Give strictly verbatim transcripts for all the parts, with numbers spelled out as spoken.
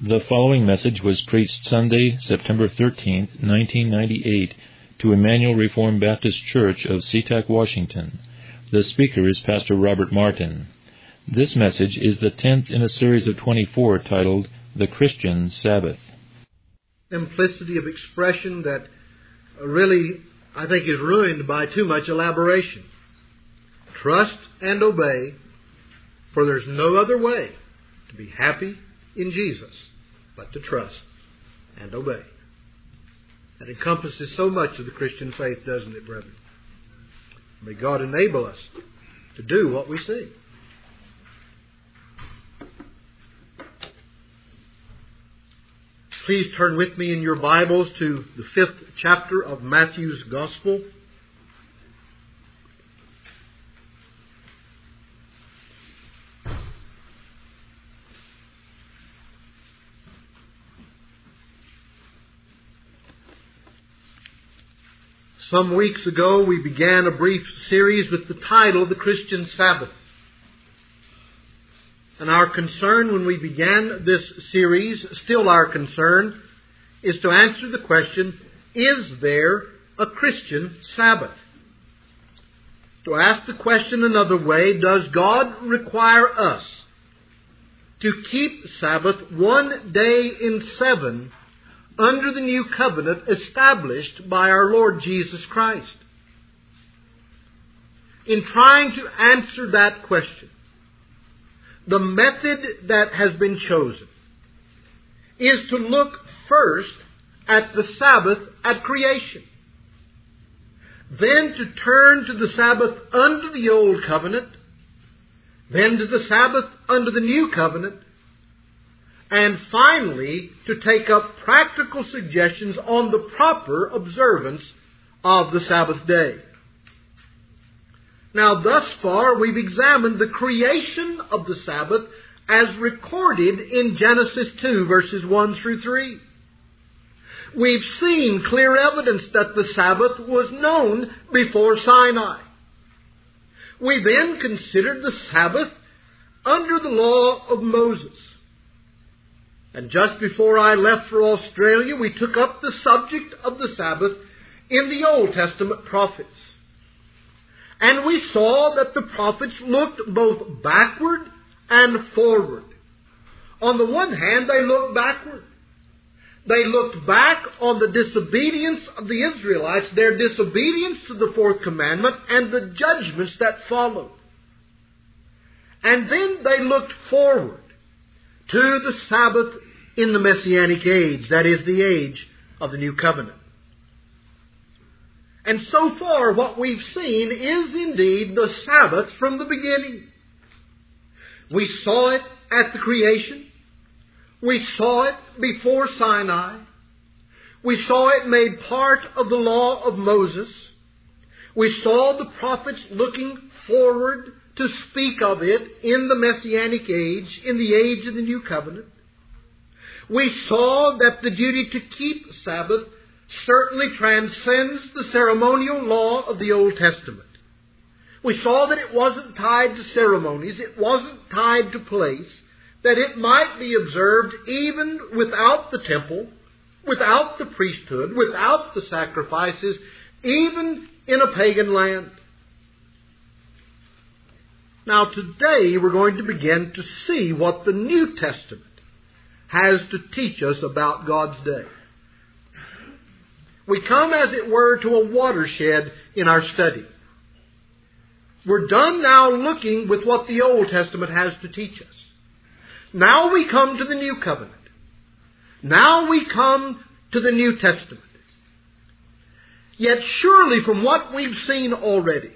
The following message was preached Sunday, September thirteenth, nineteen ninety-eight, to Emmanuel Reformed Baptist Church of SeaTac, Washington. The speaker is Pastor Robert Martin. This message is the tenth in a series of twenty-four titled, The Christian Sabbath. Simplicity of expression that really, I think, is ruined by too much elaboration. Trust and obey, for there's no other way to be happy in Jesus but to trust and obey. That encompasses so much of the Christian faith, doesn't it, brethren? May God enable us to do what we see. Please turn with me in your Bibles to the fifth chapter of Matthew's Gospel. Some weeks ago we began a brief series with the title, The Christian Sabbath. And our concern when we began this series, still our concern, is to answer the question, is there a Christian Sabbath? To ask the question another way, does God require us to keep Sabbath one day in seven under the new covenant established by our Lord Jesus Christ? In trying to answer that question, the method that has been chosen is to look first at the Sabbath at creation, then to turn to the Sabbath under the Old Covenant, then to the Sabbath under the New Covenant, and finally to take up practical suggestions on the proper observance of the Sabbath day. Now, thus far, we've examined the creation of the Sabbath as recorded in Genesis two, verses one through three. We've seen clear evidence that the Sabbath was known before Sinai. We then considered the Sabbath under the law of Moses. And just before I left for Australia, we took up the subject of the Sabbath in the Old Testament prophets. And we saw that the prophets looked both backward and forward. On the one hand, they looked backward. They looked back on the disobedience of the Israelites, their disobedience to the fourth commandment, and the judgments that followed. And then they looked forward to the Sabbath in the Messianic age, that is, the age of the New Covenant. And so far what we've seen is indeed the Sabbath from the beginning. We saw it at the creation. We saw it before Sinai. We saw it made part of the law of Moses. We saw the prophets looking forward to speak of it in the Messianic age, in the age of the New Covenant. We saw that the duty to keep Sabbath certainly transcends the ceremonial law of the Old Testament. We saw that it wasn't tied to ceremonies, it wasn't tied to place, that it might be observed even without the temple, without the priesthood, without the sacrifices, even in a pagan land. Now today we're going to begin to see what the New Testament has to teach us about God's day. We come, as it were, to a watershed in our study. We're done now looking with what the Old Testament has to teach us. Now we come to the New Covenant. Now we come to the New Testament. Yet surely from what we've seen already,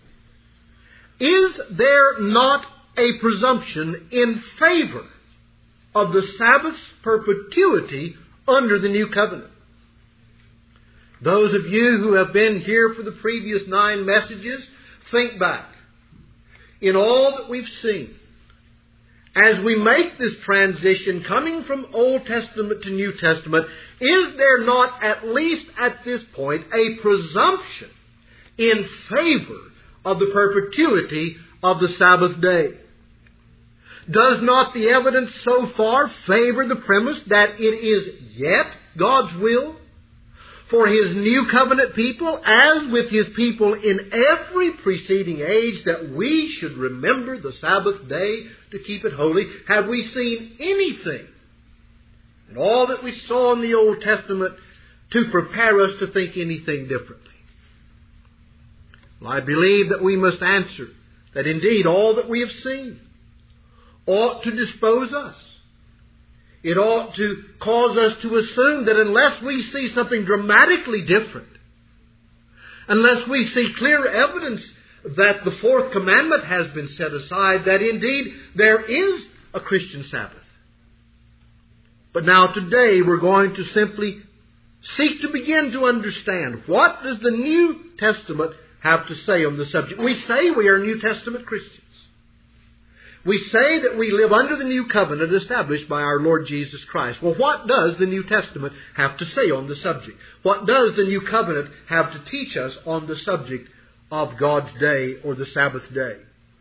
is there not a presumption in favor of the Sabbath's perpetuity under the New Covenant? Those of you who have been here for the previous nine messages, think back. In all that we've seen, as we make this transition coming from Old Testament to New Testament, is there not, at least at this point, a presumption in favor of the perpetuity of the Sabbath day? Does not the evidence so far favor the premise that it is yet God's will for His new covenant people, as with His people in every preceding age, that we should remember the Sabbath day to keep it holy? Have we seen anything in all that we saw in the Old Testament to prepare us to think anything differently? Well, I believe that we must answer that indeed all that we have seen ought to dispose us. It ought to cause us to assume that unless we see something dramatically different, unless we see clear evidence that the fourth commandment has been set aside, that indeed there is a Christian Sabbath. But now today we're going to simply seek to begin to understand, what does the New Testament have to say on the subject? We say we are New Testament Christians. We say that we live under the new covenant established by our Lord Jesus Christ. Well, what does the New Testament have to say on the subject? What does the new covenant have to teach us on the subject of God's day or the Sabbath day?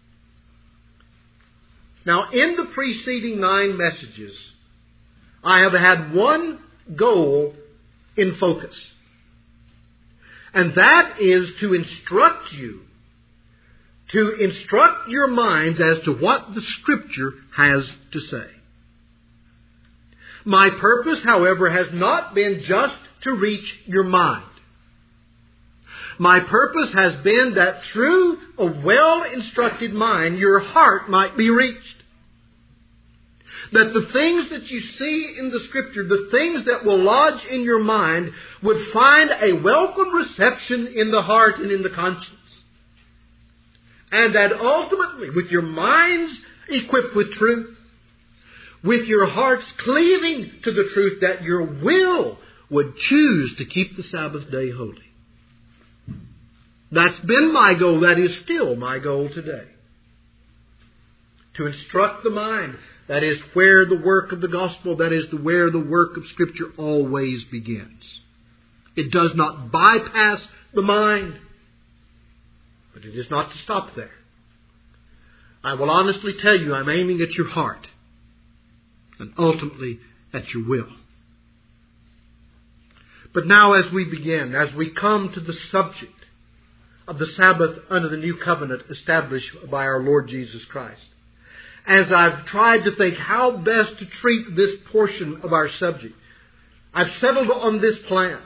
Now, in the preceding nine messages, I have had one goal in focus. And that is to instruct you to instruct your minds as to what the Scripture has to say. My purpose, however, has not been just to reach your mind. My purpose has been that through a well-instructed mind, your heart might be reached. That the things that you see in the Scripture, the things that will lodge in your mind, would find a welcome reception in the heart and in the conscience. And that ultimately, with your minds equipped with truth, with your hearts cleaving to the truth, that your will would choose to keep the Sabbath day holy. That's been my goal. That is still my goal today. To instruct the mind. That is where the work of the gospel, that is where the work of Scripture always begins. It does not bypass the mind. But it is not to stop there. I will honestly tell you, I'm aiming at your heart and ultimately at your will. But now as we begin, as we come to the subject of the Sabbath under the new covenant established by our Lord Jesus Christ, as I've tried to think how best to treat this portion of our subject, I've settled on this plan.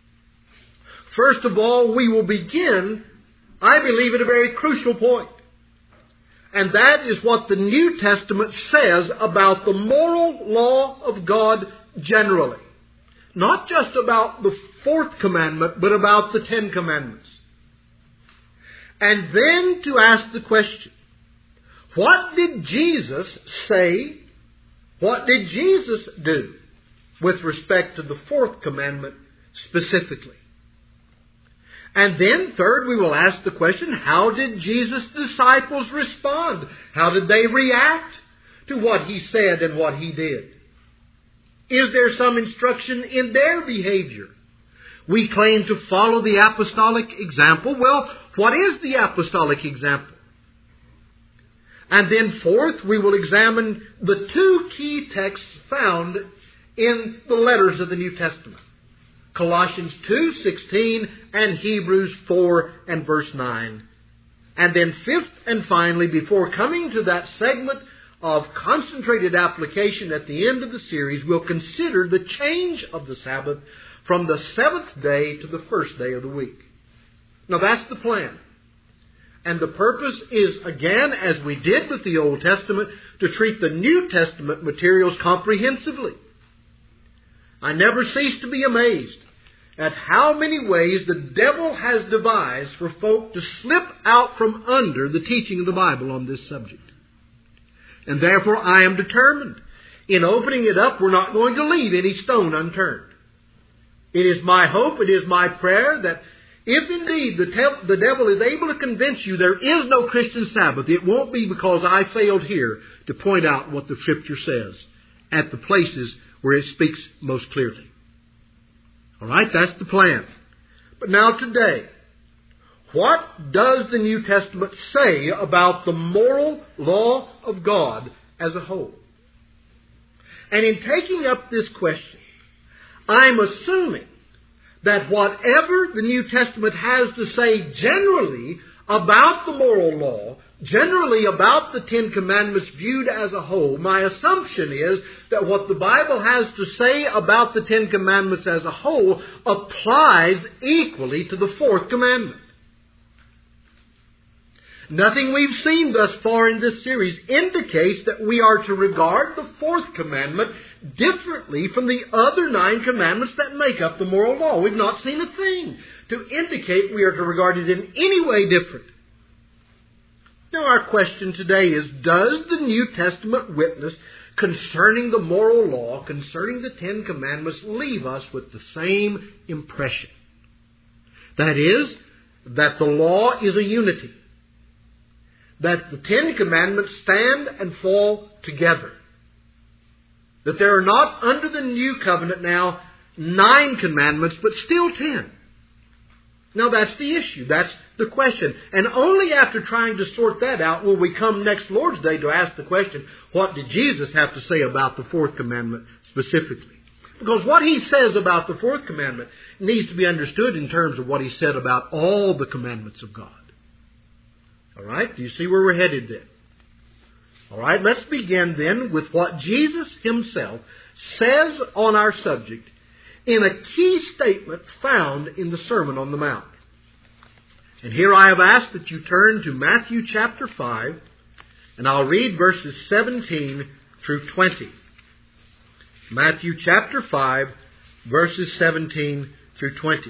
First of all, we will begin, I believe, at a very crucial point. And that is what the New Testament says about the moral law of God generally. Not just about the fourth commandment, but about the Ten Commandments. And then to ask the question, what did Jesus say? What did Jesus do with respect to the fourth commandment specifically? And then, third, we will ask the question, how did Jesus' disciples respond? How did they react to what He said and what He did? Is there some instruction in their behavior? We claim to follow the apostolic example. Well, what is the apostolic example? And then, fourth, we will examine the two key texts found in the letters of the New Testament. Colossians two sixteen and Hebrews four and verse nine. And then fifth and finally, before coming to that segment of concentrated application at the end of the series, we'll consider the change of the Sabbath from the seventh day to the first day of the week. Now that's the plan. And the purpose is, again, as we did with the Old Testament, to treat the New Testament materials comprehensively. I never cease to be amazed at how many ways the devil has devised for folk to slip out from under the teaching of the Bible on this subject. And therefore I am determined, in opening it up, we're not going to leave any stone unturned. It is my hope, it is my prayer that if indeed the, te- the devil is able to convince you there is no Christian Sabbath, it won't be because I failed here to point out what the Scripture says at the places where it speaks most clearly. All right, that's the plan. But now today, what does the New Testament say about the moral law of God as a whole. And in taking up this question, I'm assuming that whatever the New Testament has to say generally about the moral law, generally about the Ten Commandments viewed as a whole, my assumption is that what the Bible has to say about the Ten Commandments as a whole applies equally to the Fourth Commandment. Nothing we've seen thus far in this series indicates that we are to regard the Fourth Commandment differently from the other nine commandments that make up the moral law. We've not seen a thing to indicate we are to regard it in any way different. Now our question today is, does the New Testament witness concerning the moral law, concerning the Ten Commandments, leave us with the same impression? That is, that the law is a unity. That the Ten Commandments stand and fall together. That there are not under the New Covenant now nine commandments, but still ten. Now that's the issue. That's the question. And only after trying to sort that out will we come next Lord's Day to ask the question, what did Jesus have to say about the Fourth Commandment specifically? Because what He says about the Fourth Commandment needs to be understood in terms of what He said about all the commandments of God. All right? Do you see where we're headed then? All right, let's begin then with what Jesus Himself says on our subject in a key statement found in the Sermon on the Mount. And here I have asked that you turn to Matthew chapter five, and I'll read verses seventeen through twenty. Matthew chapter five, verses seventeen through twenty.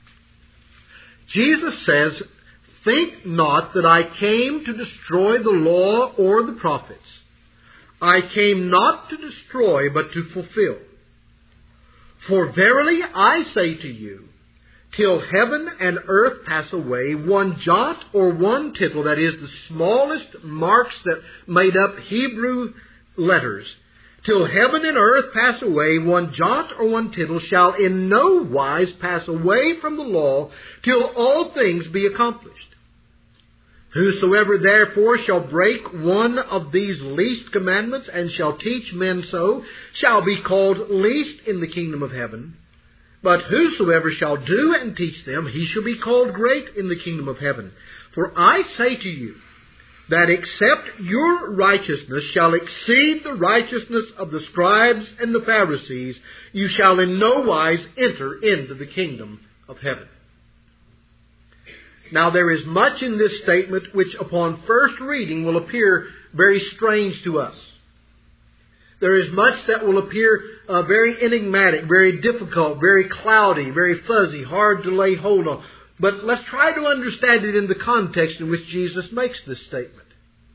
Jesus says, "Think not that I came to destroy the law or the prophets. I came not to destroy, but to fulfill. For verily I say to you, till heaven and earth pass away, one jot or one tittle, that is, the smallest marks that made up Hebrew letters, till heaven and earth pass away, one jot or one tittle shall in no wise pass away from the law, till all things be accomplished. Whosoever therefore shall break one of these least commandments, and shall teach men so, shall be called least in the kingdom of heaven. But whosoever shall do and teach them, he shall be called great in the kingdom of heaven. For I say to you, that except your righteousness shall exceed the righteousness of the scribes and the Pharisees, you shall in no wise enter into the kingdom of heaven." Now there is much in this statement which upon first reading will appear very strange to us. There is much that will appear uh, very enigmatic, very difficult, very cloudy, very fuzzy, hard to lay hold on. But let's try to understand it in the context in which Jesus makes this statement.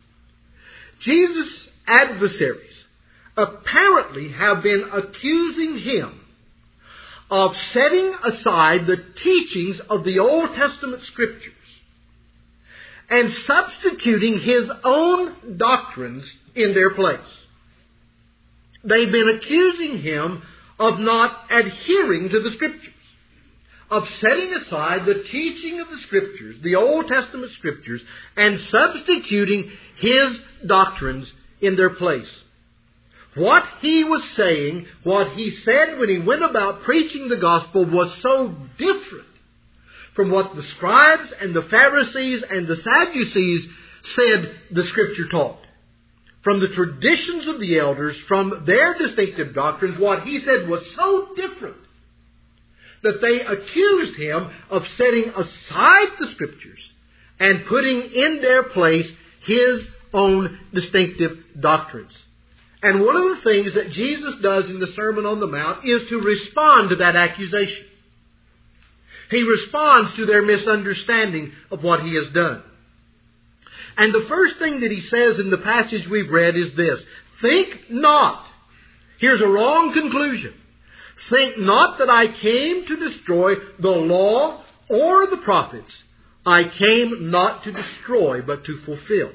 Jesus' adversaries apparently have been accusing Him of setting aside the teachings of the Old Testament Scriptures and substituting His own doctrines in their place. They've been accusing Him of not adhering to the Scriptures, of setting aside the teaching of the Scriptures, the Old Testament Scriptures, and substituting His doctrines in their place. What He was saying, what He said when He went about preaching the gospel was so different from what the scribes and the Pharisees and the Sadducees said the Scripture taught. From the traditions of the elders, from their distinctive doctrines, what He said was so different that they accused Him of setting aside the Scriptures and putting in their place His own distinctive doctrines. And one of the things that Jesus does in the Sermon on the Mount is to respond to that accusation. He responds to their misunderstanding of what He has done. And the first thing that He says in the passage we've read is this: "Think not." Here's a wrong conclusion. "Think not that I came to destroy the law or the prophets. I came not to destroy, but to fulfill."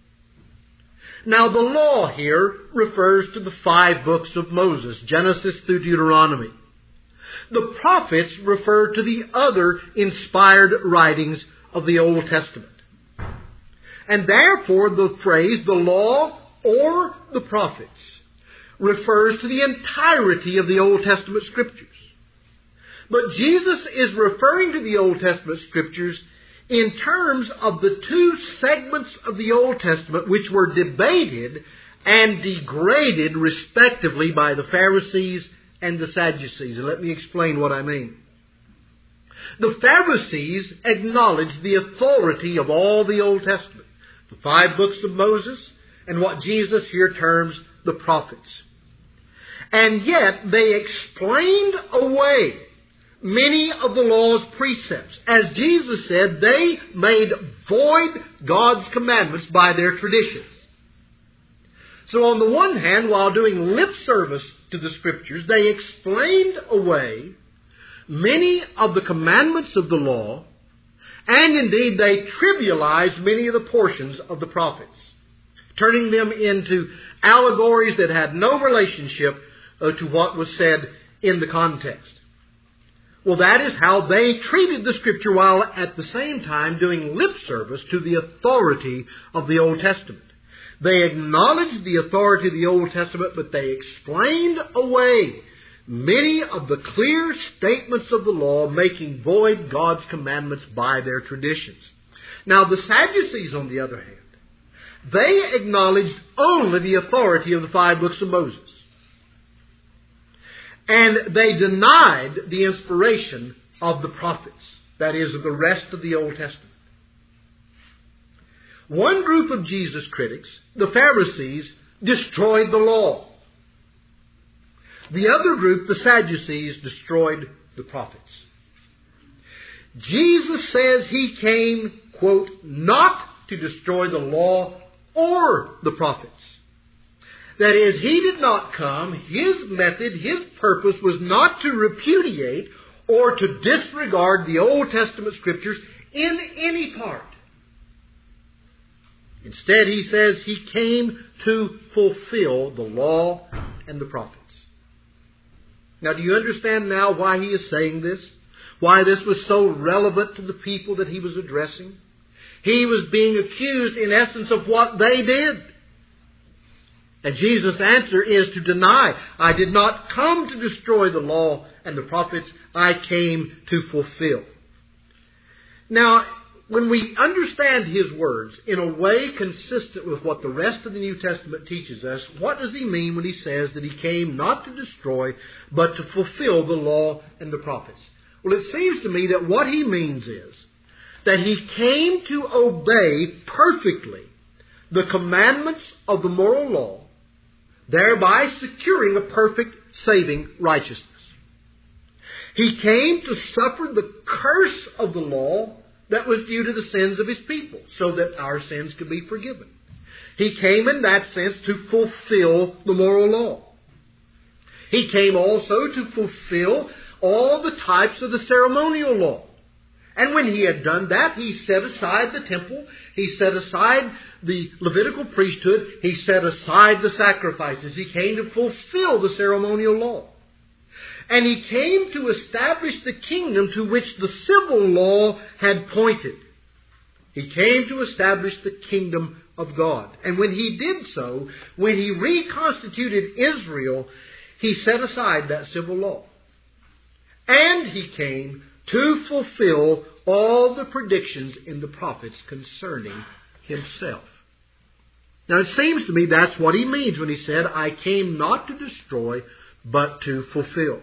Now the law here refers to the five books of Moses, Genesis through Deuteronomy. The prophets refer to the other inspired writings of the Old Testament. And therefore the phrase, the law or the prophets refers to the entirety of the Old Testament Scriptures. But Jesus is referring to the Old Testament Scriptures in terms of the two segments of the Old Testament which were debated and degraded respectively by the Pharisees and the Sadducees. And let me explain what I mean. The Pharisees acknowledged the authority of all the Old Testament, the five books of Moses, and what Jesus here terms the prophets. And yet they explained away many of the law's precepts. As Jesus said, they made void God's commandments by their traditions. So on the one hand, while doing lip service to the Scriptures, they explained away many of the commandments of the law, and indeed they trivialized many of the portions of the prophets, turning them into allegories that had no relationship uh, to what was said in the context. Well, that is how they treated the Scripture while at the same time doing lip service to the authority of the Old Testament. They acknowledged the authority of the Old Testament, but they explained away many of the clear statements of the law, making void God's commandments by their traditions. Now, the Sadducees, on the other hand, they acknowledged only the authority of the five books of Moses. And they denied the inspiration of the prophets, that is, of the rest of the Old Testament. One group of Jesus critics, the Pharisees, destroyed the law. The other group, the Sadducees, destroyed the prophets. Jesus says He came, quote, not to destroy the law or the prophets. That is, He did not come, His method, His purpose was not to repudiate or to disregard the Old Testament Scriptures in any part. Instead, He says He came to fulfill the law and the prophets. Now, do you understand now why He is saying this? Why this was so relevant to the people that He was addressing? He was being accused, in essence, of what they did. And Jesus' answer is to deny, I did not come to destroy the law and the prophets, I came to fulfill. Now, when we understand His words in a way consistent with what the rest of the New Testament teaches us, what does He mean when He says that He came not to destroy, but to fulfill the law and the prophets? Well, it seems to me that what He means is that He came to obey perfectly the commandments of the moral law, thereby securing a perfect saving righteousness. He came to suffer the curse of the law that was due to the sins of His people, so that our sins could be forgiven. He came in that sense to fulfill the moral law. He came also to fulfill all the types of the ceremonial law. And when He had done that, He set aside the temple, He set aside the Levitical priesthood, He set aside the sacrifices. He came to fulfill the ceremonial law. And He came to establish the kingdom to which the civil law had pointed. He came to establish the kingdom of God. And when He did so, when He reconstituted Israel, He set aside that civil law. And He came to fulfill all the predictions in the prophets concerning Himself. Now, it seems to me that's what He means when He said, I came not to destroy, but to fulfill.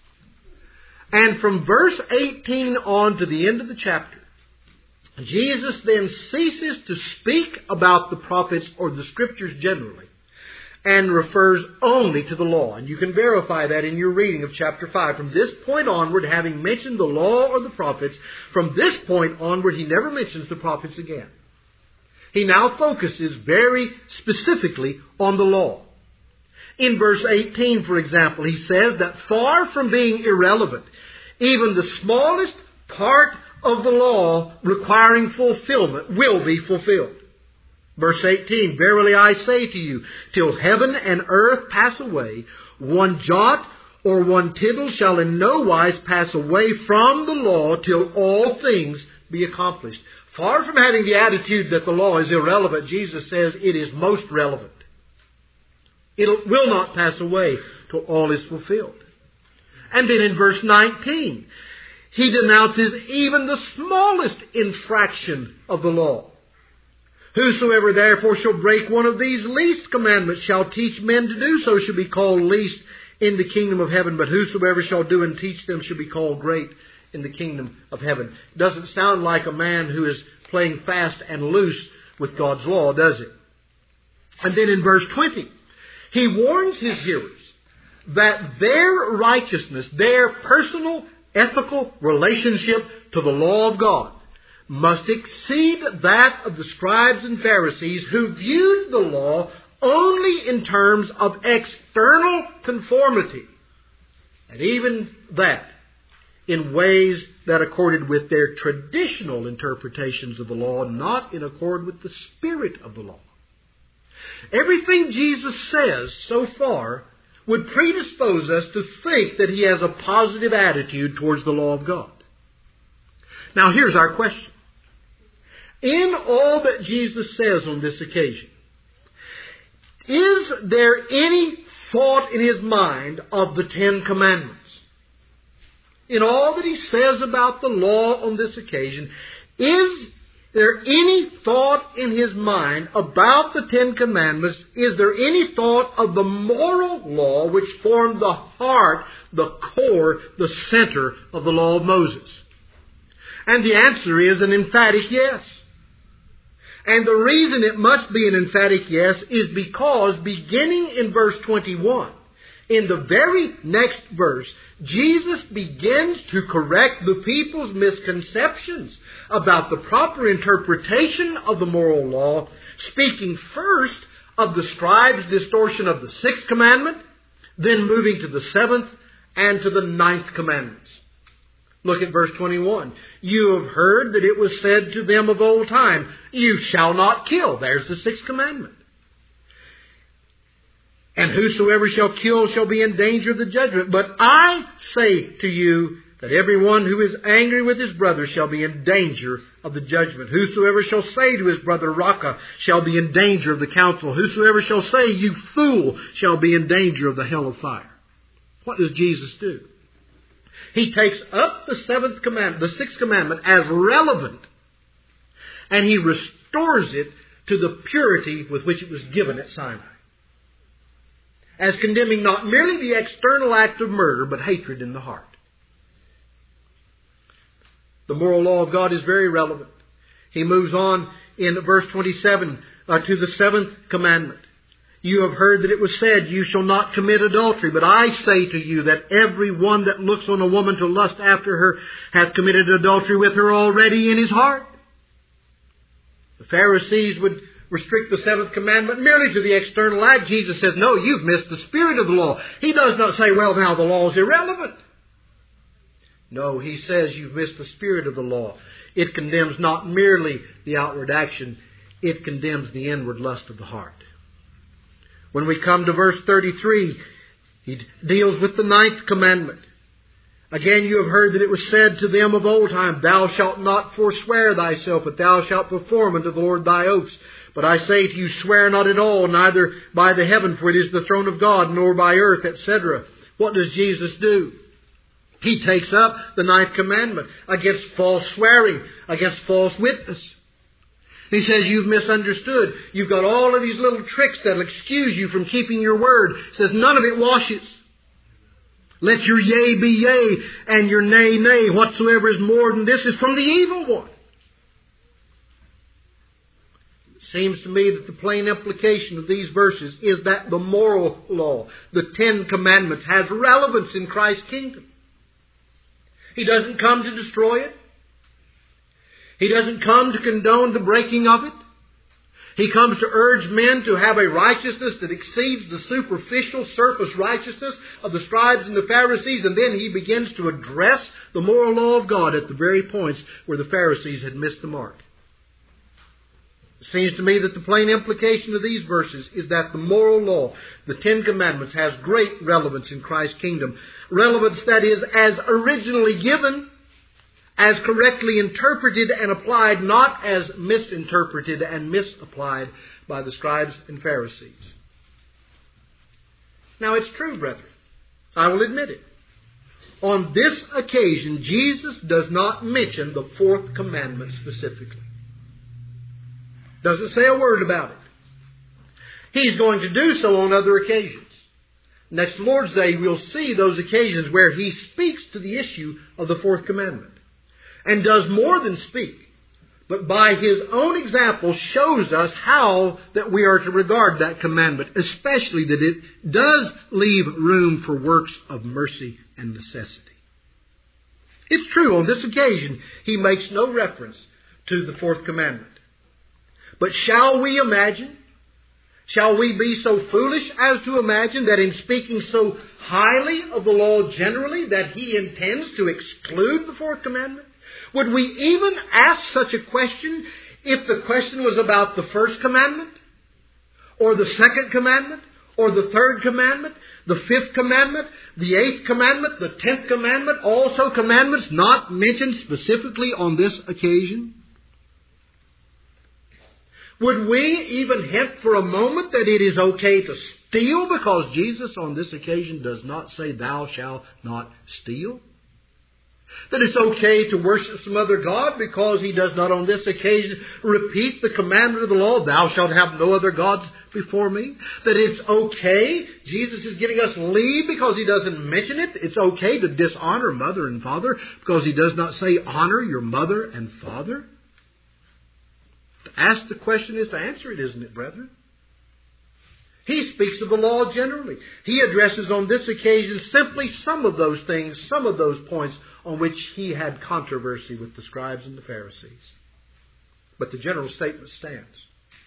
And from verse eighteen on to the end of the chapter, Jesus then ceases to speak about the prophets or the Scriptures generally, and refers only to the law. And you can verify that in your reading of chapter five. From this point onward, having mentioned the law or the prophets, from this point onward, He never mentions the prophets again. He now focuses very specifically on the law. In verse eighteen, for example, he says that far from being irrelevant, even the smallest part of the law requiring fulfillment will be fulfilled. Verse eighteen, verily I say to you, till heaven and earth pass away, one jot or one tittle shall in no wise pass away from the law till all things be accomplished. Far from having the attitude that the law is irrelevant, Jesus says it is most relevant. It will not pass away till all is fulfilled. And then in verse nineteen, he denounces even the smallest infraction of the law. Whosoever therefore shall break one of these least commandments shall teach men to do so shall be called least in the kingdom of heaven. But whosoever shall do and teach them shall be called great in the kingdom of heaven. It doesn't sound like a man who is playing fast and loose with God's law, does it? And then in verse twenty, he warns his hearers that their righteousness, their personal ethical relationship to the law of God must exceed that of the scribes and Pharisees who viewed the law only in terms of external conformity. And even that in ways that accorded with their traditional interpretations of the law, not in accord with the spirit of the law. Everything Jesus says so far would predispose us to think that he has a positive attitude towards the law of God. Now here's our question. In all that Jesus says on this occasion, is there any thought in his mind of the Ten Commandments? In all that he says about the law on this occasion, is there any thought in his mind about the Ten Commandments? Is there any thought of the moral law which formed the heart, the core, the center of the law of Moses? And the answer is an emphatic yes. And the reason it must be an emphatic yes is because beginning in verse twenty-one, in the very next verse, Jesus begins to correct the people's misconceptions about the proper interpretation of the moral law, speaking first of the scribes' distortion of the sixth commandment, then moving to the seventh and to the ninth commandments. Look at verse twenty-one. You have heard that it was said to them of old time, you shall not kill. There's the sixth commandment. And whosoever shall kill shall be in danger of the judgment. But I say to you that everyone who is angry with his brother shall be in danger of the judgment. Whosoever shall say to his brother, Raca, shall be in danger of the council. Whosoever shall say, you fool, shall be in danger of the hell of fire. What does Jesus do? He takes up the seventh commandment, the sixth commandment, as relevant, and he restores it to the purity with which it was given at Sinai, as condemning not merely the external act of murder, but hatred in the heart. The moral law of God is very relevant. He moves on in verse twenty-seven uh, to the seventh commandment. You have heard that it was said, you shall not commit adultery. But I say to you that every one that looks on a woman to lust after her hath committed adultery with her already in his heart. The Pharisees would restrict the seventh commandment merely to the external act. Jesus says, no, you've missed the spirit of the law. He does not say, well, now the law is irrelevant. No, he says you've missed the spirit of the law. It condemns not merely the outward action, it condemns the inward lust of the heart. When we come to verse thirty-three, he deals with the ninth commandment. Again, you have heard that it was said to them of old time, thou shalt not forswear thyself, but thou shalt perform unto the Lord thy oaths. But I say to you, swear not at all, neither by the heaven, for it is the throne of God, nor by earth, et cetera. What does Jesus do? He takes up the ninth commandment against false swearing, against false witness. He says, you've misunderstood. You've got all of these little tricks that'll excuse you from keeping your word. He says, none of it washes. Let your yea be yea, and your nay, nay. Whatsoever is more than this is from the evil one. It seems to me that the plain implication of these verses is that the moral law, the Ten Commandments, has relevance in Christ's kingdom. He doesn't come to destroy it. He doesn't come to condone the breaking of it. He comes to urge men to have a righteousness that exceeds the superficial surface righteousness of the scribes and the Pharisees. And then he begins to address the moral law of God at the very points where the Pharisees had missed the mark. It seems to me that the plain implication of these verses is that the moral law, the Ten Commandments, has great relevance in Christ's kingdom. Relevance that is as originally given, as correctly interpreted and applied, not as misinterpreted and misapplied by the scribes and Pharisees. Now it's true, brethren. I will admit it. On this occasion, Jesus does not mention the fourth commandment specifically. Doesn't say a word about it. He's going to do so on other occasions. Next Lord's Day, we'll see those occasions where He speaks to the issue of the fourth commandment. And does more than speak, but by His own example shows us how that we are to regard that commandment, especially that it does leave room for works of mercy and necessity. It's true, on this occasion, He makes no reference to the fourth commandment. But shall we imagine, shall we be so foolish as to imagine that in speaking so highly of the law generally that He intends to exclude the fourth commandment? Would we even ask such a question if the question was about the first commandment, or the second commandment, or the third commandment, the fifth commandment, the eighth commandment, the tenth commandment, also commandments not mentioned specifically on this occasion? Would we even hint for a moment that it is okay to steal because Jesus on this occasion does not say, "Thou shalt not steal"? That it's okay to worship some other God because He does not on this occasion repeat the commandment of the law, "Thou shalt have no other gods before me"? That it's okay, Jesus is giving us leave because He doesn't mention it. It's okay to dishonor mother and father because He does not say, "Honor your mother and father"? To ask the question is to answer it, isn't it, brethren? He speaks of the law generally. He addresses on this occasion simply some of those things, some of those points on which He had controversy with the scribes and the Pharisees. But the general statement stands.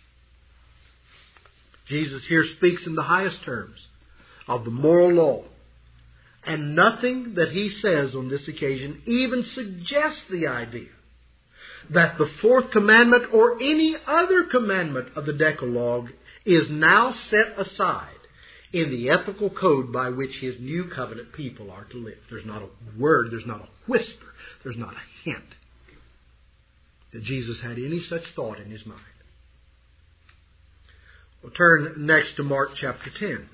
Jesus here speaks in the highest terms of the moral law. And nothing that He says on this occasion even suggests the idea that the fourth commandment or any other commandment of the Decalogue is now set aside in the ethical code by which His new covenant people are to live. There's not a word, there's not a whisper, there's not a hint that Jesus had any such thought in His mind. We'll turn next to Mark chapter ten.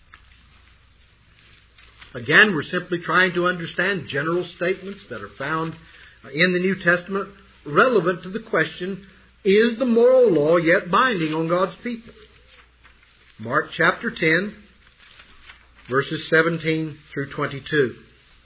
Again, we're simply trying to understand general statements that are found in the New Testament relevant to the question, is the moral law yet binding on God's people? Mark chapter ten, verses seventeen through twenty-two.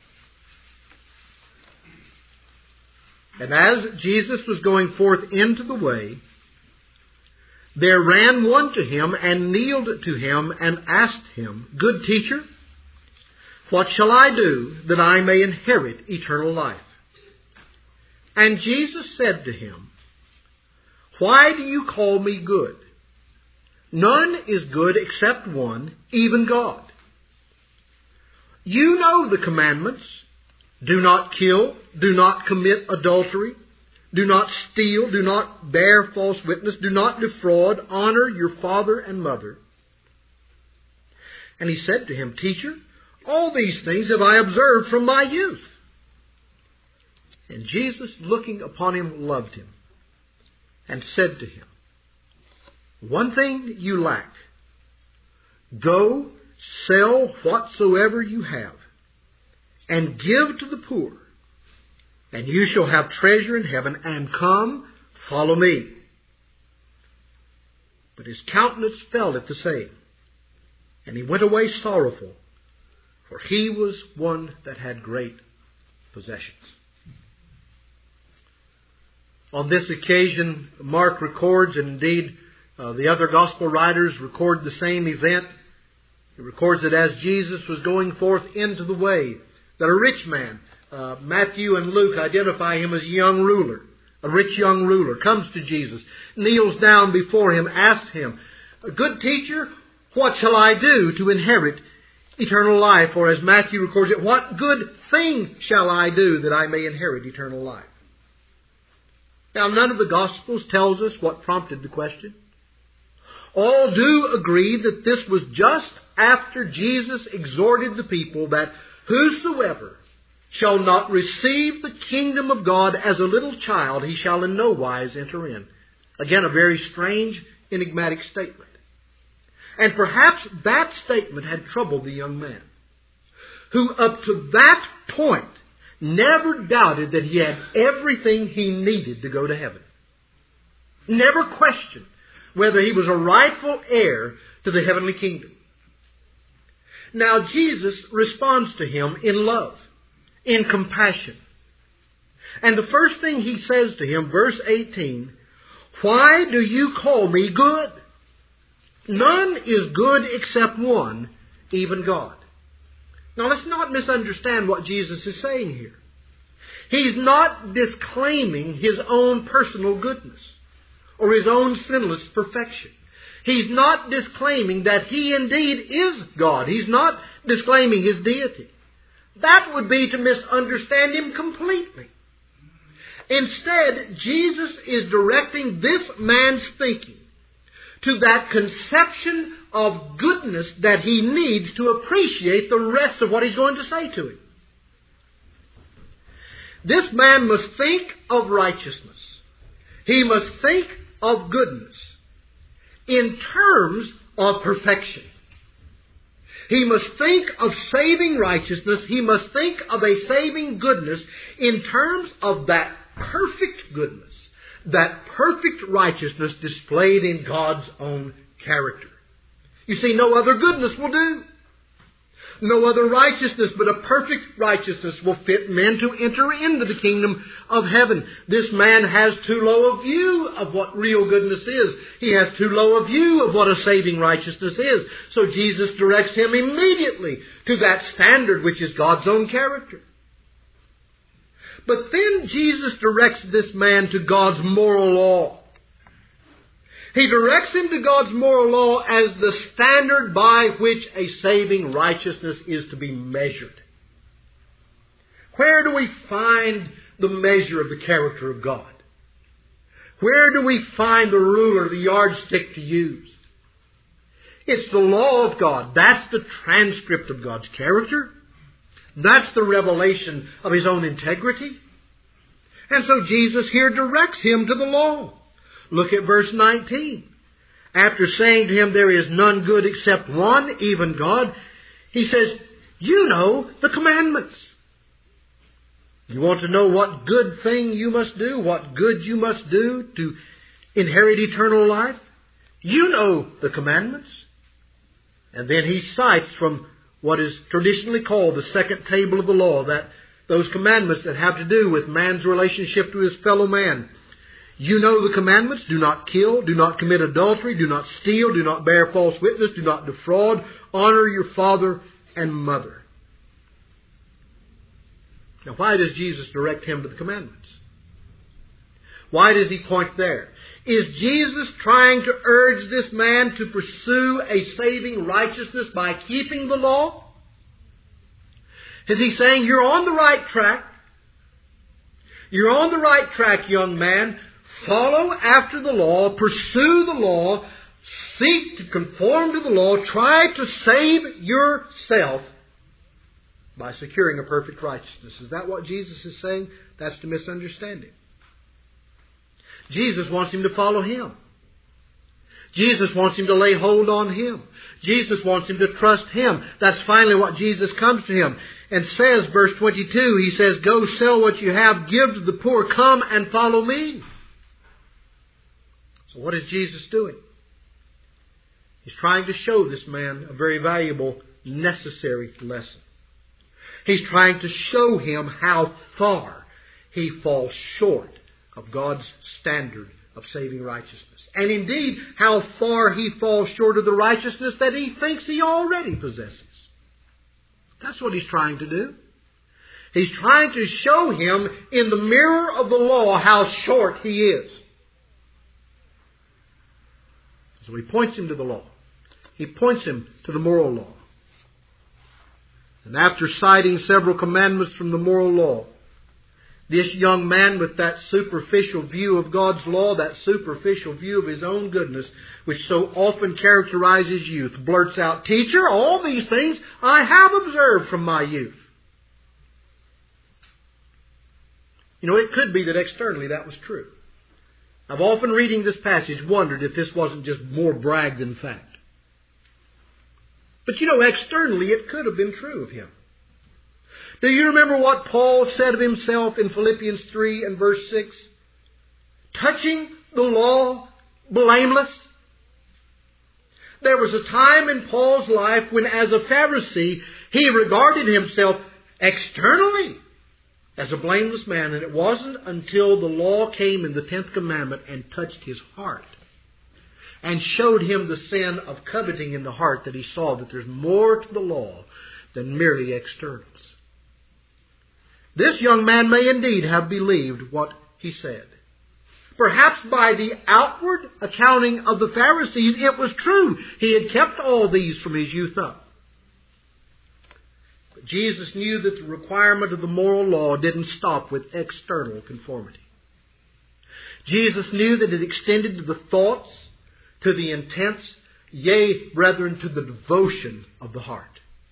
And as Jesus was going forth into the way, there ran one to Him and kneeled to Him and asked Him, "Good teacher, what shall I do that I may inherit eternal life?" And Jesus said to him, "Why do you call me good? None is good except one, even God. You know the commandments. Do not kill. Do not commit adultery. Do not steal. Do not bear false witness. Do not defraud. Honor your father and mother." And he said to him, "Teacher, all these things have I observed from my youth." And Jesus, looking upon him, loved him and said to him, "One thing you lack. Go, sell whatsoever you have, and give to the poor, and you shall have treasure in heaven, and come, follow me." But his countenance fell at the saying, and he went away sorrowful, for he was one that had great possessions. On this occasion, Mark records, and indeed uh, the other gospel writers record the same event. He records that as Jesus was going forth into the way, that a rich man, uh, Matthew and Luke identify him as a young ruler, a rich young ruler, comes to Jesus, kneels down before Him, asks Him, "Good teacher, what shall I do to inherit eternal life?" Or as Matthew records it, "What good thing shall I do that I may inherit eternal life?" Now, none of the Gospels tells us what prompted the question. All do agree that this was just after Jesus exhorted the people that whosoever shall not receive the kingdom of God as a little child, he shall in no wise enter in. Again, a very strange, enigmatic statement. And perhaps that statement had troubled the young man, who up to that point never doubted that he had everything he needed to go to heaven. Never questioned whether he was a rightful heir to the heavenly kingdom. Now Jesus responds to him in love, in compassion. And the first thing he says to him, verse eighteen, "Why do you call me good? None is good except one, even God." Now let's not misunderstand what Jesus is saying here. He's not disclaiming his own personal goodness or his own sinless perfection. He's not disclaiming that he indeed is God. He's not disclaiming his deity. That would be to misunderstand him completely. Instead, Jesus is directing this man's thinking to that conception of goodness that he needs to appreciate the rest of what he's going to say to him. This man must think of righteousness. He must think of goodness in terms of perfection. He must think of saving righteousness. He must think of a saving goodness in terms of that perfect goodness, that perfect righteousness displayed in God's own character. You see, no other goodness will do. No other righteousness but a perfect righteousness will fit men to enter into the kingdom of heaven. This man has too low a view of what real goodness is. He has too low a view of what a saving righteousness is. So Jesus directs him immediately to that standard which is God's own character. But then Jesus directs this man to God's moral law. He directs him to God's moral law as the standard by which a saving righteousness is to be measured. Where do we find the measure of the character of God? Where do we find the ruler, the yardstick to use? It's the law of God. That's the transcript of God's character. That's the revelation of His own integrity. And so Jesus here directs him to the law. Look at verse nineteen. After saying to him, "There is none good except one, even God," he says, "You know the commandments." You want to know what good thing you must do, what good you must do to inherit eternal life? You know the commandments. And then he cites from what is traditionally called the second table of the law, that those commandments that have to do with man's relationship to his fellow man. You know the commandments: do not kill, do not commit adultery, do not steal, do not bear false witness, do not defraud, honor your father and mother. Now, why does Jesus direct him to the commandments? Why does he point there? Is Jesus trying to urge this man to pursue a saving righteousness by keeping the law? Is he saying, "You're on the right track. You're on the right track, young man. Follow after the law, pursue the law, seek to conform to the law, try to save yourself by securing a perfect righteousness"? Is that what Jesus is saying? That's to misunderstand him. Jesus wants him to follow Him. Jesus wants him to lay hold on Him. Jesus wants him to trust Him. That's finally what Jesus comes to him and says, verse twenty-two, he says, "Go sell what you have, give to the poor, come and follow me." So what is Jesus doing? He's trying to show this man a very valuable, necessary lesson. He's trying to show him how far he falls short of God's standard of saving righteousness. And indeed, how far he falls short of the righteousness that he thinks he already possesses. That's what he's trying to do. He's trying to show him in the mirror of the law how short he is. So he points him to the law. He points him to the moral law. And after citing several commandments from the moral law, this young man, with that superficial view of God's law, that superficial view of his own goodness, which so often characterizes youth, blurts out, "Teacher, all these things I have observed from my youth." You know, it could be that externally that was true. I've often, reading this passage, wondered if this wasn't just more brag than fact. But you know, externally it could have been true of him. Do you remember what Paul said of himself in Philippians three and verse six? Touching the law, blameless. There was a time in Paul's life when, as a Pharisee, he regarded himself externally as a blameless man. And it wasn't until the law came in the tenth commandment and touched his heart and showed him the sin of coveting in the heart that he saw that there's more to the law than merely externals. This young man may indeed have believed what he said. Perhaps by the outward accounting of the Pharisees, it was true. He had kept all these from his youth up. But Jesus knew that the requirement of the moral law didn't stop with external conformity. Jesus knew that it extended to the thoughts, to the intents, yea, brethren, to the devotion of the heart.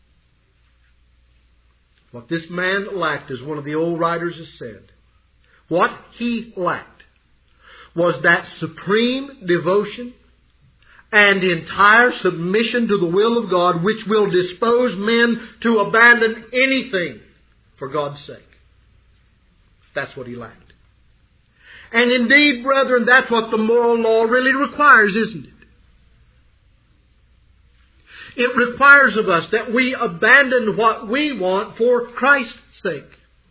What this man lacked, as one of the old writers has said, what he lacked was that supreme devotion and entire submission to the will of God which will dispose men to abandon anything for God's sake. That's what he lacked. And indeed, brethren, that's what the moral law really requires, isn't it? It requires of us that we abandon what we want for Christ's sake.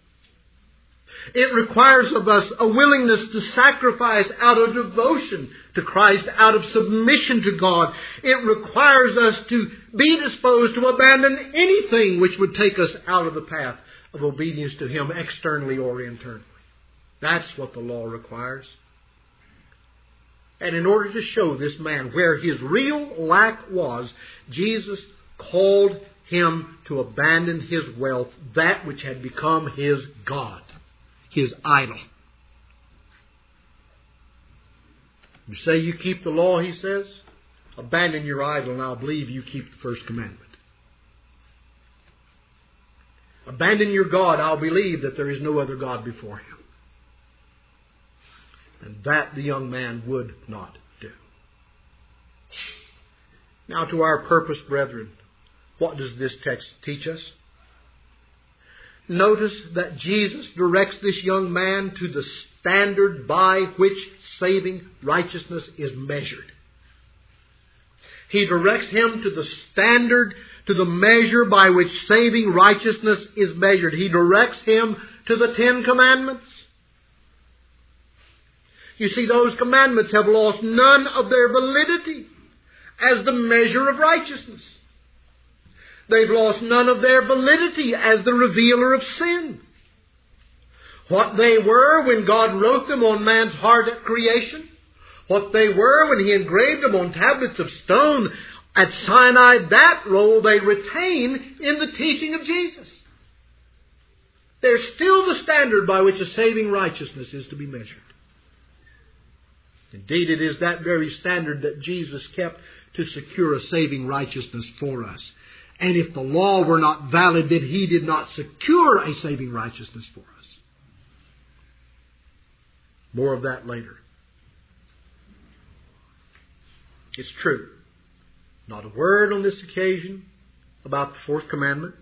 It requires of us a willingness to sacrifice out of devotion to Christ, out of submission to God. It requires us to be disposed to abandon anything which would take us out of the path of obedience to Him, externally or internally. That's what the law requires. And in order to show this man where his real lack was, Jesus called him to abandon his wealth, that which had become his God, his idol. You say you keep the law, he says, abandon your idol and I'll believe you keep the first commandment. Abandon your God, I'll believe that there is no other God before Him. And that the young man would not do. Now to our purpose, brethren, what does this text teach us? Notice that Jesus directs this young man to the standard by which saving righteousness is measured. He directs him to the standard, to the measure by which saving righteousness is measured. He directs him to the Ten Commandments. You see, those commandments have lost none of their validity as the measure of righteousness. They've lost none of their validity as the revealer of sin. What they were when God wrote them on man's heart at creation, what they were when He engraved them on tablets of stone at Sinai, that role they retain in the teaching of Jesus. They're still the standard by which a saving righteousness is to be measured. Indeed, it is that very standard that Jesus kept to secure a saving righteousness for us. And if the law were not valid, then He did not secure a saving righteousness for us. More of that later. It's true. Not a word on this occasion about the fourth commandment.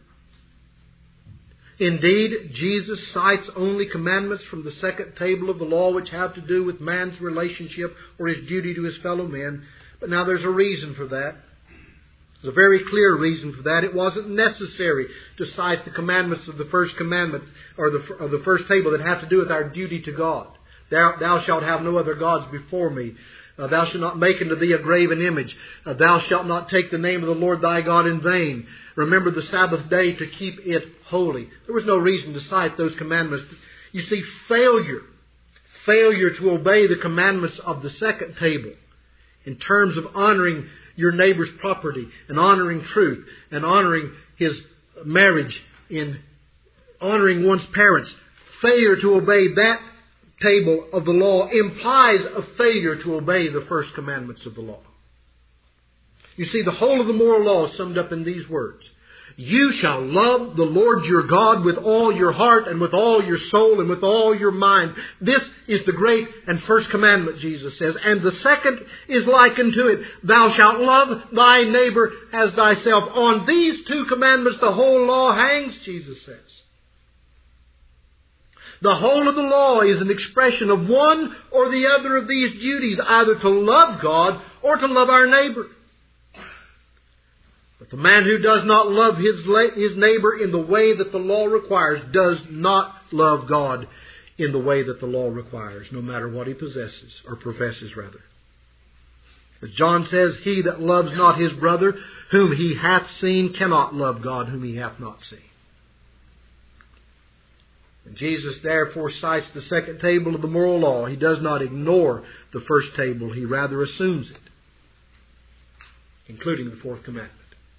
Indeed, Jesus cites only commandments from the second table of the law which have to do with man's relationship or his duty to his fellow men. But now there's a reason for that. There's a very clear reason for that. It wasn't necessary to cite the commandments of the first commandment or the, or the first table that have to do with our duty to God. Thou, thou shalt have no other gods before me. Uh, thou shalt not make unto thee a graven image. Uh, thou shalt not take the name of the Lord thy God in vain. Remember the Sabbath day to keep it holy. There was no reason to cite those commandments. You see, failure, failure to obey the commandments of the second table in terms of honoring your neighbor's property and honoring truth and honoring his marriage, in honoring one's parents, failure to obey that table of the law implies a failure to obey the first commandments of the law. You see, the whole of the moral law is summed up in these words. You shall love the Lord your God with all your heart and with all your soul and with all your mind. This is the great and first commandment, Jesus says. And the second is like unto it. Thou shalt love thy neighbor as thyself. On these two commandments the whole law hangs, Jesus says. The whole of the law is an expression of one or the other of these duties, either to love God or to love our neighbor. But the man who does not love his, his neighbor in the way that the law requires does not love God in the way that the law requires, no matter what he possesses, or professes rather. As John says, he that loves not his brother whom he hath seen cannot love God whom he hath not seen. And Jesus therefore cites the second table of the moral law. He does not ignore the first table. He rather assumes it, including the fourth commandment.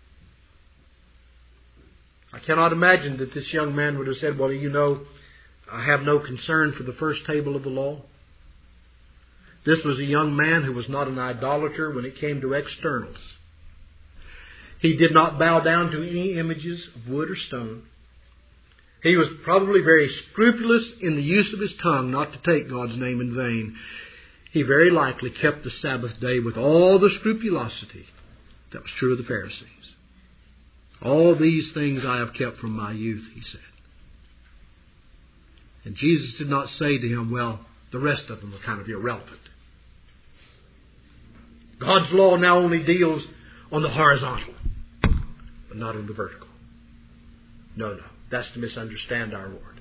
I cannot imagine that this young man would have said, well, you know, I have no concern for the first table of the law. This was a young man who was not an idolater when it came to externals. He did not bow down to any images of wood or stone. He was probably very scrupulous in the use of his tongue not to take God's name in vain. He very likely kept the Sabbath day with all the scrupulosity that was true of the Pharisees. All these things I have kept from my youth, he said. And Jesus did not say to him, well, the rest of them are kind of irrelevant. God's law now only deals on the horizontal, but not on the vertical. No, no. That's to misunderstand our Lord.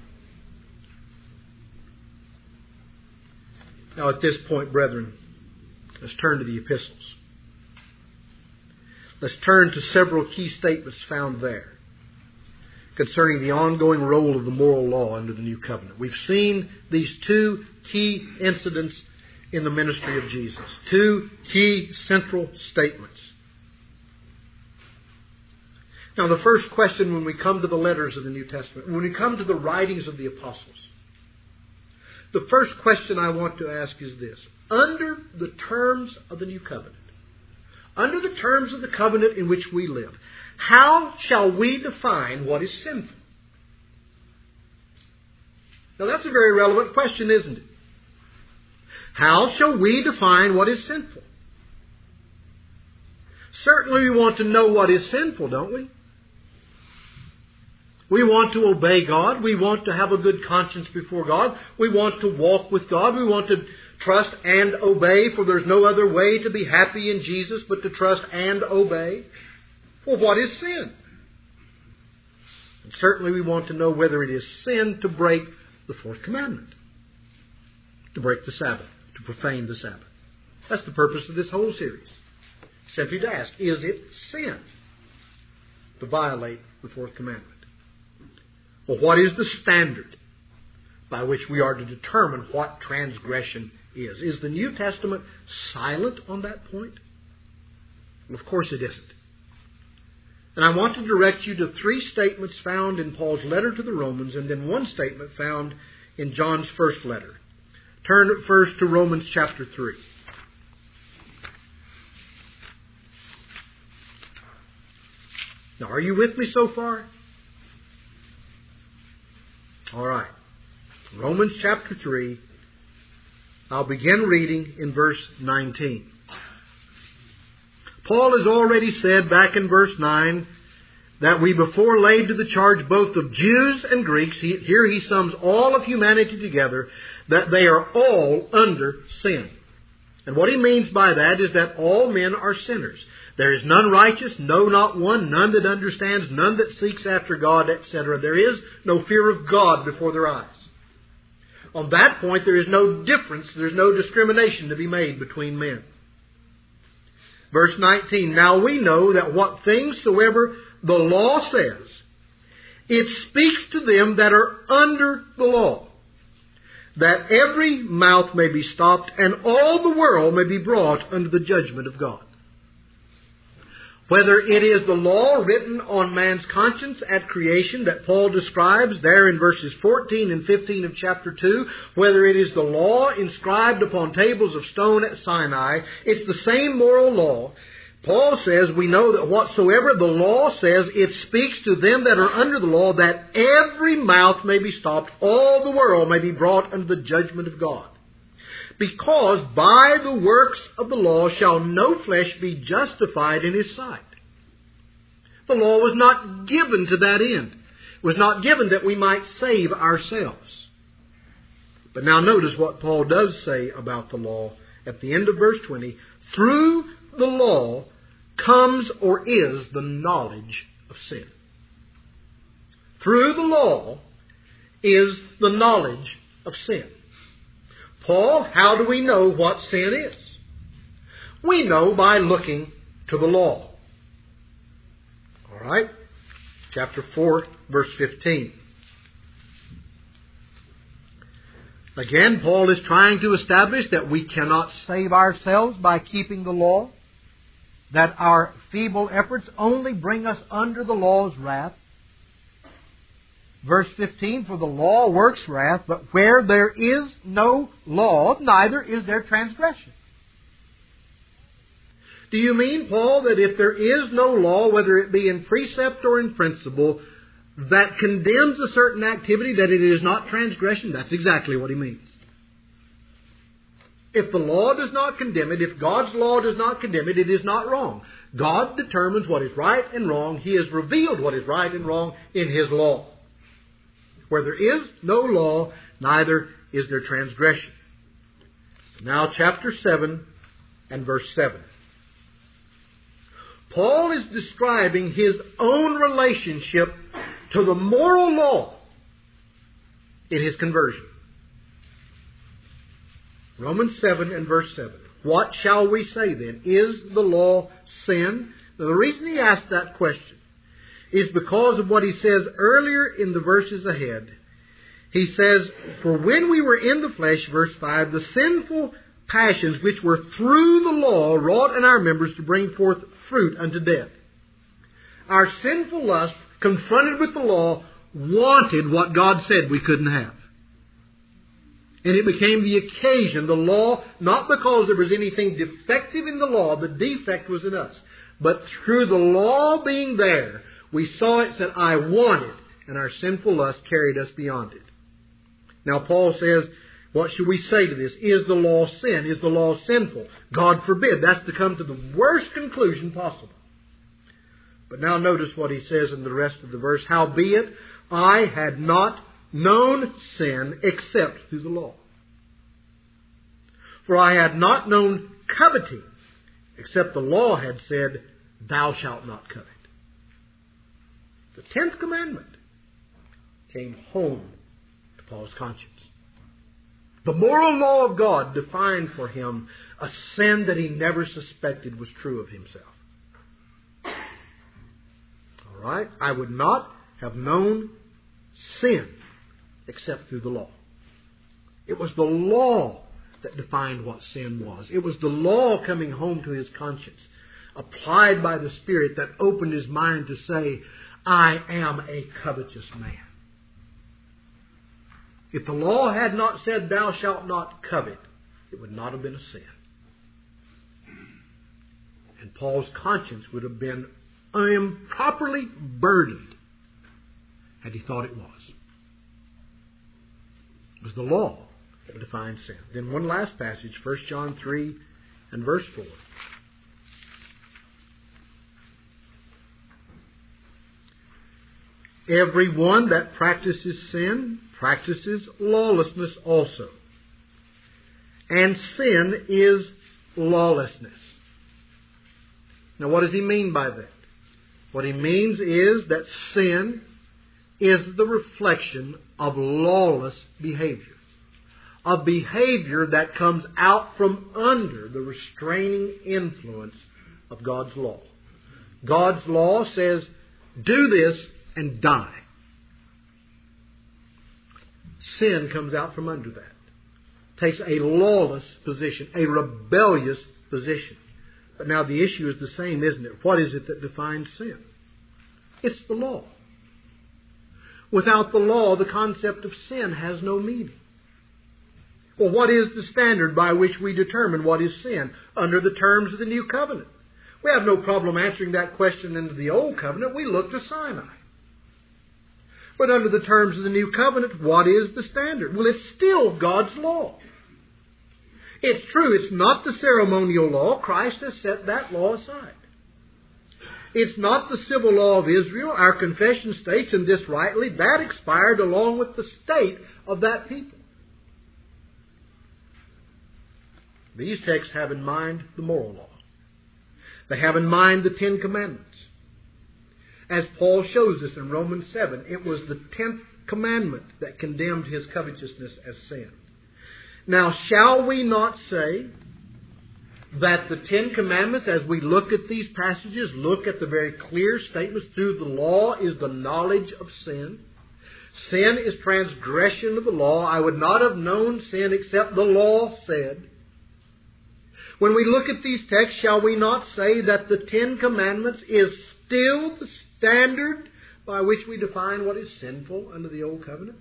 Now at this point, brethren, let's turn to the epistles. Let's turn to several key statements found there concerning the ongoing role of the moral law under the new covenant. We've seen these two key incidents in the ministry of Jesus. Two key central statements. Now the first question when we come to the letters of the New Testament, when we come to the writings of the apostles, the first question I want to ask is this. Under the terms of the new covenant, under the terms of the covenant in which we live, how shall we define what is sinful? Now that's a very relevant question, isn't it? How shall we define what is sinful? Certainly we want to know what is sinful, don't we? We want to obey God. We want to have a good conscience before God. We want to walk with God. We want to trust and obey, for there's no other way to be happy in Jesus but to trust and obey. Well, what is sin? And certainly we want to know whether it is sin to break the fourth commandment, to break the Sabbath, to profane the Sabbath. That's the purpose of this whole series. Simply to ask, is it sin to violate the fourth commandment? Well, what is the standard by which we are to determine what transgression is? Is the New Testament silent on that point? Well, of course it isn't. And I want to direct you to three statements found in Paul's letter to the Romans and then one statement found in John's first letter. Turn first to Romans chapter three. Now, are you with me so far? All right. Romans chapter three. I'll begin reading in verse nineteen. Paul has already said back in verse nine that we before laid to the charge both of Jews and Greeks, he, here he sums all of humanity together, that they are all under sin. And what he means by that is that all men are sinners. There is none righteous, no, not one, none that understands, none that seeks after God, et cetera. There is no fear of God before their eyes. On that point, there is no difference, there's no discrimination to be made between men. Verse nineteen, now we know that what things soever the law says, it speaks to them that are under the law, that every mouth may be stopped and all the world may be brought under the judgment of God. Whether it is the law written on man's conscience at creation that Paul describes there in verses fourteen and fifteen of chapter two, whether it is the law inscribed upon tables of stone at Sinai, it's the same moral law. Paul says we know that whatsoever the law says, it speaks to them that are under the law, that every mouth may be stopped, all the world may be brought under the judgment of God. Because by the works of the law shall no flesh be justified in his sight. The law was not given to that end. It was not given that we might save ourselves. But now notice what Paul does say about the law at the end of verse twenty. Through the law comes or is the knowledge of sin. Through the law is the knowledge of sin. Paul, how do we know what sin is? We know by looking to the law. All right? Chapter four, verse fifteen. Again, Paul is trying to establish that we cannot save ourselves by keeping the law, that our feeble efforts only bring us under the law's wrath. Verse fifteen, for the law works wrath, but where there is no law, neither is there transgression. Do you mean, Paul, that if there is no law, whether it be in precept or in principle, that condemns a certain activity, that it is not transgression? That's exactly what he means. If the law does not condemn it, if God's law does not condemn it, it is not wrong. God determines what is right and wrong. He has revealed what is right and wrong in His law. Where there is no law, neither is there transgression. Now chapter seven and verse seven. Paul is describing his own relationship to the moral law in his conversion. Romans seven and verse seven. What shall we say then? Is the law sin? Now, the reason he asked that question is because of what he says earlier in the verses ahead. He says, for when we were in the flesh, verse five, the sinful passions which were through the law wrought in our members to bring forth fruit unto death. Our sinful lust, confronted with the law, wanted what God said we couldn't have. And it became the occasion, the law, not because there was anything defective in the law, the defect was in us. But through the law being there, we saw it, said, I want it, and our sinful lust carried us beyond it. Now Paul says, what should we say to this? Is the law sin? Is the law sinful? God forbid. That's to come to the worst conclusion possible. But now notice what he says in the rest of the verse. Howbeit, I had not known sin except through the law. For I had not known coveting except the law had said, thou shalt not covet. The tenth commandment came home to Paul's conscience. The moral law of God defined for him a sin that he never suspected was true of himself. All right? I would not have known sin except through the law. It was the law that defined what sin was. It was the law coming home to his conscience, applied by the Spirit, that opened his mind to say, I am a covetous man. If the law had not said, thou shalt not covet, it would not have been a sin. And Paul's conscience would have been improperly burdened had he thought it was. It was the law that defined sin. Then one last passage, First John three and verse four. Every one that practices sin practices lawlessness also. And sin is lawlessness. Now what does he mean by that? What he means is that sin is the reflection of lawless behavior. A behavior that comes out from under the restraining influence of God's law. God's law says, do this and die. Sin comes out from under that. Takes a lawless position, a rebellious position. But now the issue is the same, isn't it? What is it that defines sin? It's the law. Without the law, the concept of sin has no meaning. Well, what is the standard by which we determine what is sin under the terms of the new covenant? We have no problem answering that question into the Old Covenant. We look to Sinai. But under the terms of the New Covenant, what is the standard? Well, it's still God's law. It's true, it's not the ceremonial law. Christ has set that law aside. It's not the civil law of Israel. Our confession states, and this rightly, that expired along with the state of that people. These texts have in mind the moral law. They have in mind the Ten Commandments. As Paul shows us in Romans seven, it was the tenth commandment that condemned his covetousness as sin. Now, shall we not say that the Ten Commandments, as we look at these passages, look at the very clear statements through the law, is the knowledge of sin? Sin is transgression of the law. I would not have known sin except the law said. When we look at these texts, shall we not say that the Ten Commandments is still the standard by which we define what is sinful under the Old Covenant?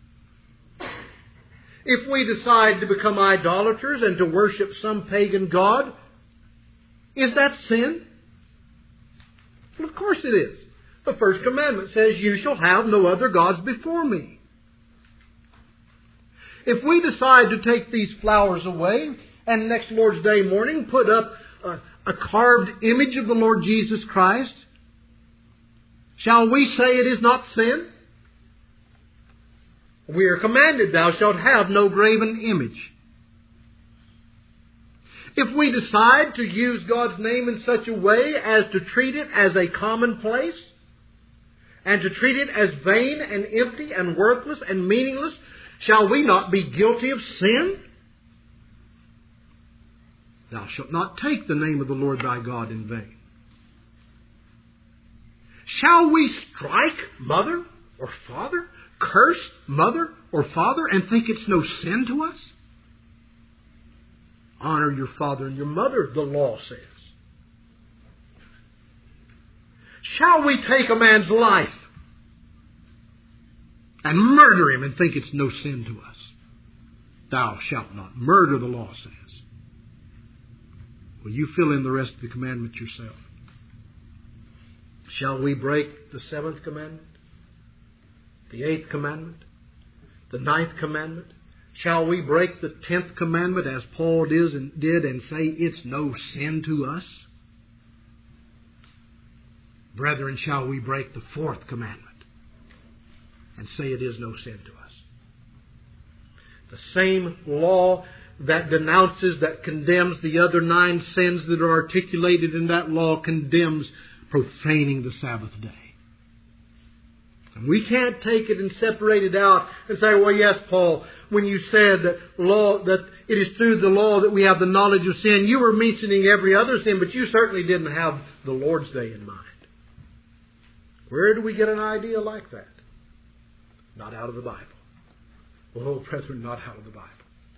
If we decide to become idolaters and to worship some pagan god, is that sin? Well, of course it is. The first commandment says, you shall have no other gods before me. If we decide to take these flowers away and next Lord's Day morning put up a, a carved image of the Lord Jesus Christ, shall we say it is not sin? We are commanded, thou shalt have no graven image. If we decide to use God's name in such a way as to treat it as a commonplace, and to treat it as vain and empty and worthless and meaningless, shall we not be guilty of sin? Thou shalt not take the name of the Lord thy God in vain. Shall we strike mother or father? Curse mother or father and think it's no sin to us? Honor your father and your mother, the law says. Shall we take a man's life and murder him and think it's no sin to us? Thou shalt not murder, the law says. Well, you fill in the rest of the commandment yourself. Shall we break the seventh commandment? The eighth commandment? The ninth commandment? Shall we break the tenth commandment as Paul did and, did and say it's no sin to us? Brethren, shall we break the fourth commandment and say it is no sin to us? The same law that denounces, that condemns the other nine sins that are articulated in that law condemns profaning the Sabbath day. And we can't take it and separate it out and say, well, yes, Paul, when you said that law, that it is through the law that we have the knowledge of sin, you were mentioning every other sin, but you certainly didn't have the Lord's Day in mind. Where do we get an idea like that? Not out of the Bible. Well, brethren, not out of the Bible.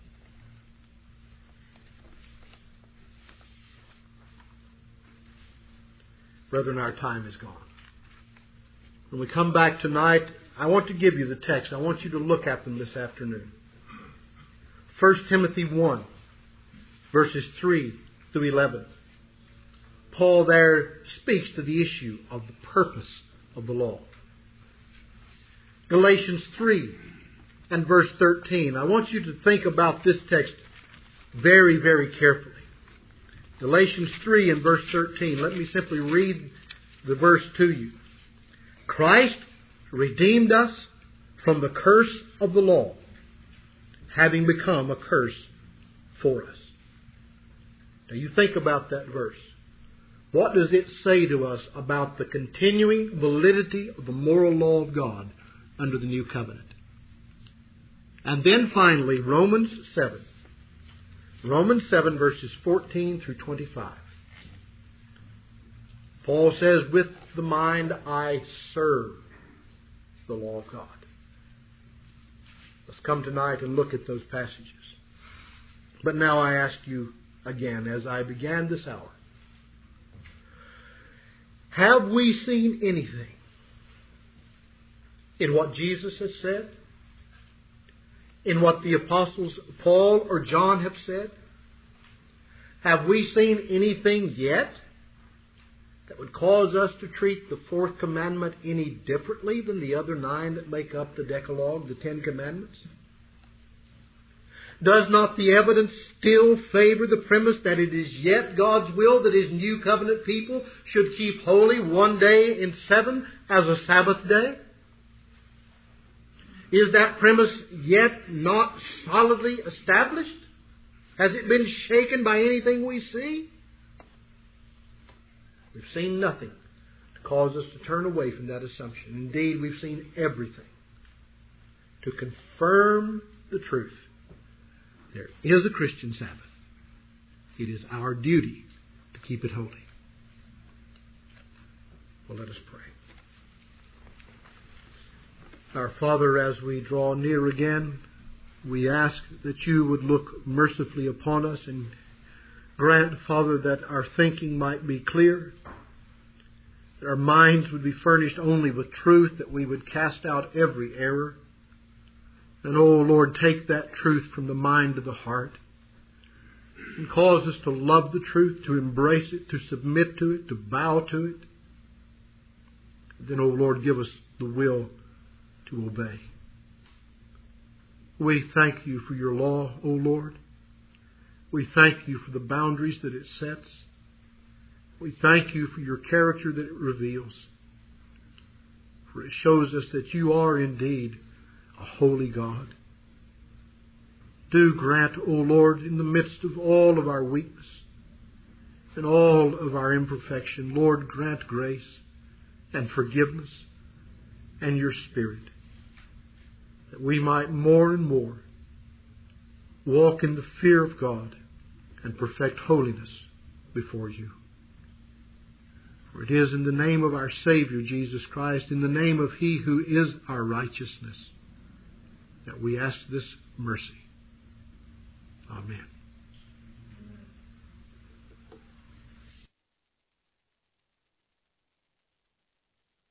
Brethren, our time is gone. When we come back tonight, I want to give you the text. I want you to look at them this afternoon. First Timothy one, verses three through eleven. Paul there speaks to the issue of the purpose of the law. Galatians three and verse thirteen. I want you to think about this text very, very carefully. Galatians three and verse thirteen. Let me simply read the verse to you. Christ redeemed us from the curse of the law, having become a curse for us. Now you think about that verse. What does it say to us about the continuing validity of the moral law of God under the new covenant? And then finally, Romans seven. Romans seven, verses fourteen through twenty-five. Paul says, with the mind I serve the law of God. Let's come tonight and look at those passages. But now I ask you again, as I began this hour, have we seen anything in what Jesus has said? In what the apostles Paul or John have said? Have we seen anything yet that would cause us to treat the fourth commandment any differently than the other nine that make up the Decalogue, the Ten Commandments? Does not the evidence still favor the premise that it is yet God's will that His new covenant people should keep holy one day in seven as a Sabbath day? Is that premise yet not solidly established? Has it been shaken by anything we see? We've seen nothing to cause us to turn away from that assumption. Indeed, we've seen everything to confirm the truth. There is a Christian Sabbath. It is our duty to keep it holy. Well, let us pray. Our Father, as we draw near again, we ask that You would look mercifully upon us and grant, Father, that our thinking might be clear, that our minds would be furnished only with truth, that we would cast out every error. And, oh Lord, take that truth from the mind to the heart and cause us to love the truth, to embrace it, to submit to it, to bow to it. Then, oh Lord, give us the will to obey. We thank You for Your law, O Lord. We thank You for the boundaries that it sets. We thank You for Your character that it reveals. For it shows us that You are indeed a holy God. Do grant, O Lord, in the midst of all of our weakness and all of our imperfection, Lord, grant grace and forgiveness and Your Spirit, that we might more and more walk in the fear of God and perfect holiness before You. For it is in the name of our Savior, Jesus Christ, in the name of He who is our righteousness, that we ask this mercy. Amen.